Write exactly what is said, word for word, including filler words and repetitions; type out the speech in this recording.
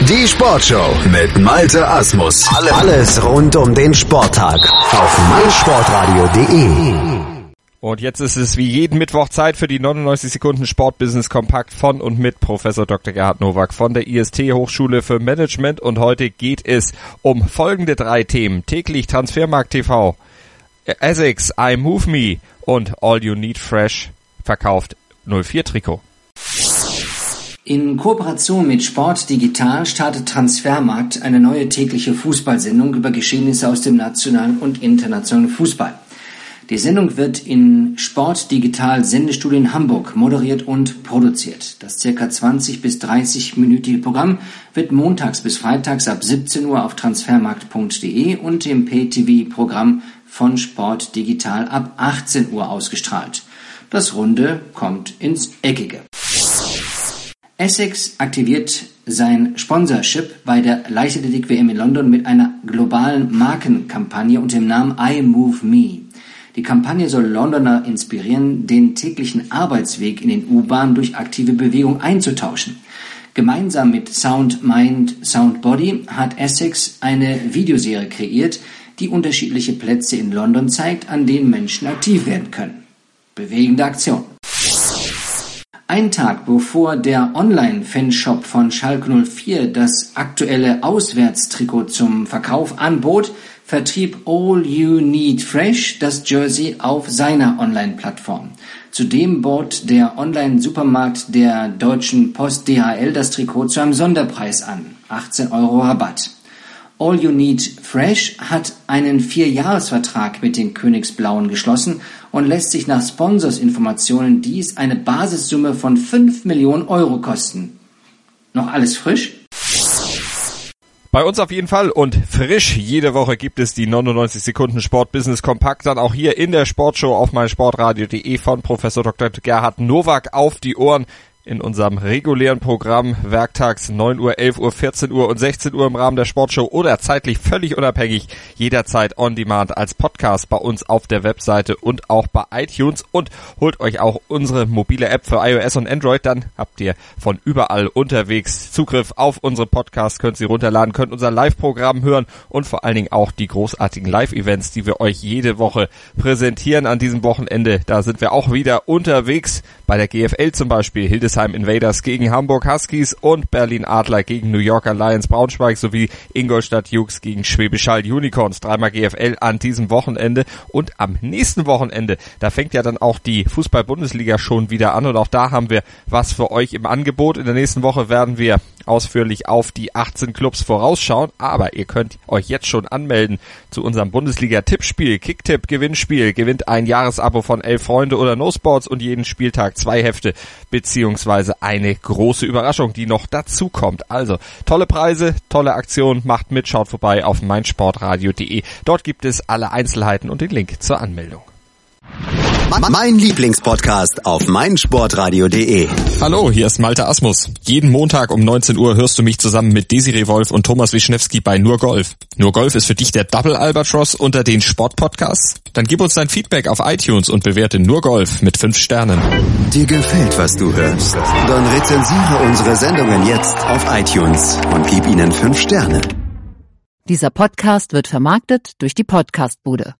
Die Sportshow mit Malte Asmus. Alles rund um den Sporttag auf meinsportradio punkt de. Und jetzt ist es wie jeden Mittwoch Zeit für die neunundneunzig Sekunden Sportbusiness Kompakt von und mit Professor Doktor Gerhard Nowak von der I S T Hochschule für Management. Und heute geht es um folgende drei Themen. Täglich Transfermarkt T V, Essex, I Move Me und All You Need Fresh verkauft null vier Trikot. In Kooperation mit Sport Digital startet Transfermarkt eine neue tägliche Fußballsendung über Geschehnisse aus dem nationalen und internationalen Fußball. Die Sendung wird in Sport Digital Sendestudio in Hamburg moderiert und produziert. Das ca. zwanzig bis dreißig-minütige Programm wird montags bis freitags ab siebzehn Uhr auf transfermarkt punkt de und im Pay-T V-Programm von Sport Digital ab achtzehn Uhr ausgestrahlt. Das Runde kommt ins Eckige. Essex aktiviert sein Sponsorship bei der Leichtathletik-W M in London mit einer globalen Markenkampagne unter dem Namen I Move Me. Die Kampagne soll Londoner inspirieren, den täglichen Arbeitsweg in den U-Bahnen durch aktive Bewegung einzutauschen. Gemeinsam mit Sound Mind, Sound Body hat Essex eine Videoserie kreiert, die unterschiedliche Plätze in London zeigt, an denen Menschen aktiv werden können. Bewegende Aktion. Ein Tag bevor der Online-Fanshop von Schalke null vier das aktuelle Auswärtstrikot zum Verkauf anbot, vertrieb All You Need Fresh das Jersey auf seiner Online-Plattform. Zudem bot der Online-Supermarkt der Deutschen Post D H L das Trikot zu einem Sonderpreis an, achtzehn Euro Rabatt. All You Need Fresh hat einen Vierjahresvertrag mit den Königsblauen geschlossen und lässt sich nach Sponsorsinformationen dies eine Basissumme von fünf Millionen Euro kosten. Noch alles frisch? Bei uns auf jeden Fall und frisch. Jede Woche gibt es die neunundneunzig Sekunden Sportbusiness Kompakt dann auch hier in der Sportshow auf meinsportradio punkt de von Professor Doktor Gerhard Nowak auf die Ohren. In unserem regulären Programm werktags neun Uhr, elf Uhr, vierzehn Uhr und sechzehn Uhr im Rahmen der Sportshow oder zeitlich völlig unabhängig, jederzeit on demand als Podcast bei uns auf der Webseite und auch bei iTunes. Und holt euch auch unsere mobile App für iOS und Android, dann habt ihr von überall unterwegs Zugriff auf unsere Podcasts, könnt sie runterladen, könnt unser Live-Programm hören und vor allen Dingen auch die großartigen Live-Events, die wir euch jede Woche präsentieren an diesem Wochenende. Da sind wir auch wieder unterwegs, bei der G F L zum Beispiel, Hildesheim Invaders gegen Hamburg Huskies und Berlin Adler gegen New Yorker Lions Braunschweig sowie Ingolstadt Jukes gegen Schwäbisch Hall Unicorns. Dreimal G F L an diesem Wochenende und am nächsten Wochenende, da fängt ja dann auch die Fußball-Bundesliga schon wieder an und auch da haben wir was für euch im Angebot. In der nächsten Woche werden wir ausführlich auf die achtzehn Clubs vorausschauen, aber ihr könnt euch jetzt schon anmelden zu unserem Bundesliga-Tippspiel, Kicktipp-Gewinnspiel. Gewinnt ein Jahresabo von elf Freunde oder No Sports und jeden Spieltag zwei Hefte beziehungsweise eine große Überraschung, die noch dazu kommt. Also tolle Preise, tolle Aktion, macht mit, schaut vorbei auf meinsportradio punkt de. Dort gibt es alle Einzelheiten und den Link zur Anmeldung. Mein Lieblingspodcast auf meinsportradio punkt de. Hallo, hier ist Malte Asmus. Jeden Montag um neunzehn Uhr hörst du mich zusammen mit Desiree Wolf und Thomas Wischnewski bei Nur Golf. Nur Golf ist für dich der Double Albatross unter den Sportpodcasts? Dann gib uns dein Feedback auf iTunes und bewerte Nur Golf mit fünf Sternen. Dir gefällt, was du hörst? Dann rezensiere unsere Sendungen jetzt auf iTunes und gib ihnen fünf Sterne. Dieser Podcast wird vermarktet durch die Podcastbude.